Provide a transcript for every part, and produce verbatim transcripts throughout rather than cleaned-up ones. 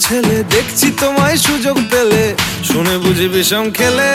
ছেলে, দেখছি তোমায় সুযোগ পেলে, শুনে বুঝি বিষম খেলে।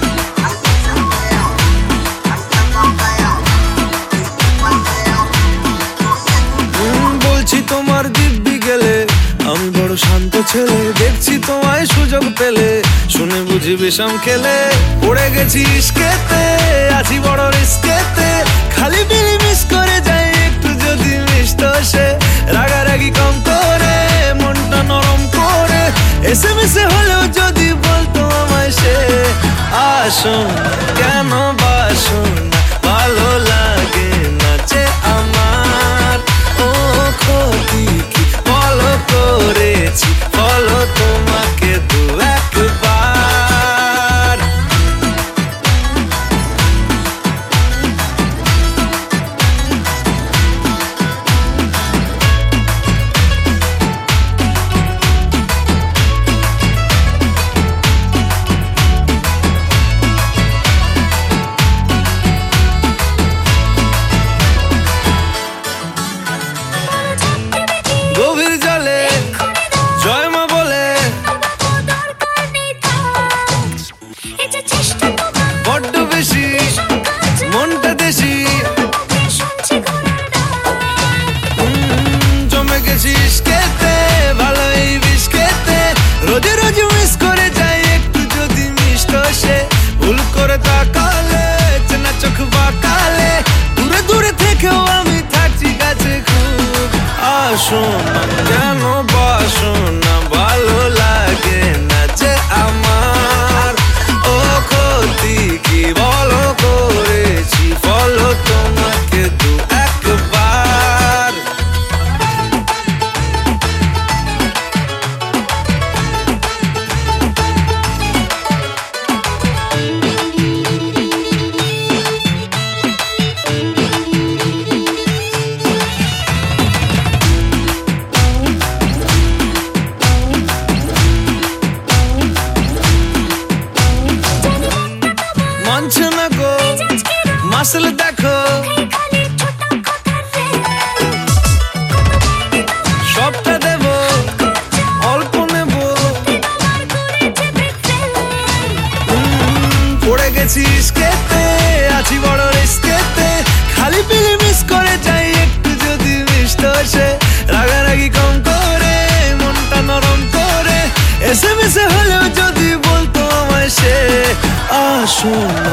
বলছি তোমার দিব্যি গেলে, আমি বড় শান্ত ছেলে, দেখছি তোমায় সুযোগ পেলে, শুনে বুঝি বিষম খেলে। পড়ে গেছি ইস্কেতে, আছি বড় রিস্কেতে, খালি বিলি মিস করে যাই একটু যদি মিষ্ট সে। রাগারাগি কম করে, মনটা নরম করে, এসে মিশে হলেও যদি বলতো আমায় সে। আসুন কেন বাসুন, ভালো লাগে না যে আমার। ও ক্ষতি কি বলো করেছি, বলো তোমাকে দু একবার। গভীর জলে জয় মা বলে, বড্ড বেশি মনটা দেশি, জমে গেছি ইস্কেতে, ভালোই বিষ খেতে, রোজে রোজে মিস করে যাই একটু যদি মিষ্ট সে। ভুল করে তাকালে, চেনা চোখ বাঁকালে, দূরে দূরে থেকেও আমি থাকছি কাছে খুব। আসুন কেন বাসুন না, ভালো লাগে না যে আমার। ও ক্ষতি কি বলো করেছি, বলো তোমাকে দু একবার। মানছে না গো মাসল দেখো, সবটা দেব অল্প নেব। পড়ে গেছি ইস্কেতে, আছি বড় রিস্কেতে, খালি পিলি মিস করে যাই একটু যদি মিষ্ট সে। রাগারাগি কম করে, মনটা নরম করে, এসে মিশে হলেও যদি বলতো আমায় সে। আসুন